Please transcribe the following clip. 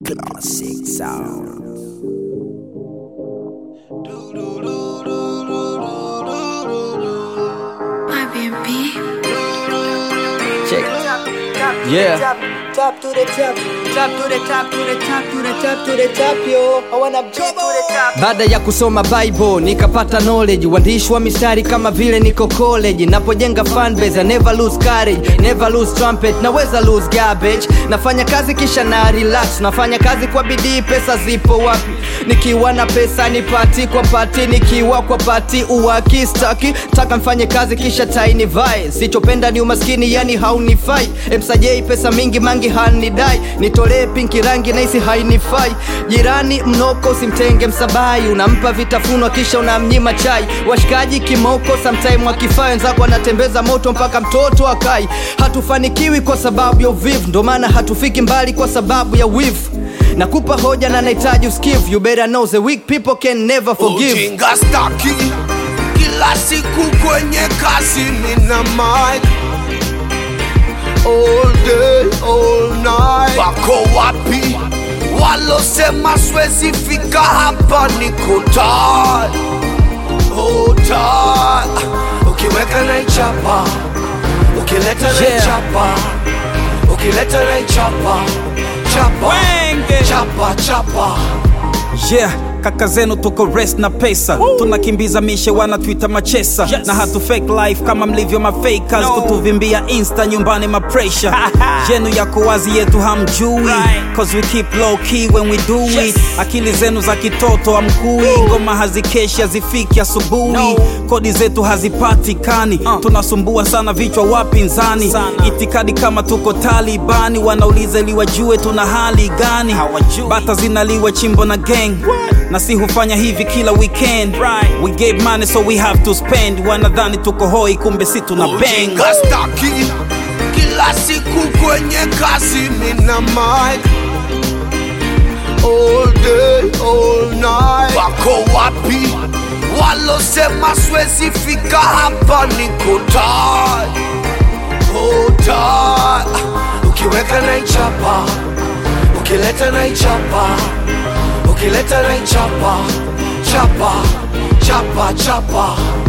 Classic sound. My baby. Check. Yeah. Top to the top, top to the top, to the top, to the top, to the top, yo. I wanna be to the top. Baada ya kusoma Bible nikapata knowledge, uandishi wa mistari kama vile niko college. Napojenga fanbase, I never lose courage, never lose trumpet, naweza lose garbage. Nafanya kazi kisha na relax, nafanya kazi kwa bidii, pesa zipo wapi? Nikiwa na pesa ni party kwa party, nikiwa kwa party uwakistaki. Taka mfanye kazi kisha tiny vibe, sichopenda ni umaskini yani haunifai. Msajei pesa mingi mangi hanidai, nitolee pinki rangi na isi hainifai. Jirani mnoko simtenge msabai, unampa vitafunwa kisha unamnyima chai. Washikaji kimoko sometime wakifaa, wenzako wanatembeza moto mpaka mtoto akai. Hatufanikiwi kwa sababu ya uvivu, ndo maana hatufiki mbali kwa sababu ya wivu. Nakupa hoja na nahitaji usikivu, you better know the weak people can never forgive. Ujinga staki, kila siku kwenye kazi mina mic, all day, all night. Wako wapi walosema siwezi fika hapa? Niko tired, oh tired. Ukiweka na ichapa, ukileta na ichapa, ukileta na ichapa, chapa, chapa, chapa. Yeah, kaka zenu tuko rest na pesa. Tunakimbiza mishe wana Twitter machesa. Na hatu fake life kama mlivyo mafakers. Kutuvimbia insta nyumbani ma pressure. Jenu yako wazi yetu hamjui, cause we keep low key when we do it. Akili zenu za kitoto hamkui, ngoma hazikeshi hazifiki asubuhi. Kodi zetu hazipatikani, tunasumbua sana vichwa wapinzani. Itikadi kama tuko Talibani, wanauliza ili wajue tuna hali gani. Bata zinaliwa chimbo na gang, na si hufanya hivi kila weekend. We gave money so we have to spend. Wanadhani tuko hoi kumbe si tuna bang. Ujinga staki, kila siku kwenye kazi mina mic, all day, all night. Wako wapi walosema siwezi fika hapa? Niko tired, oh tired. Ukiweka na ichapa, ukileta na ichapa, ukileta na ichapa, chapa, chapa, chapa.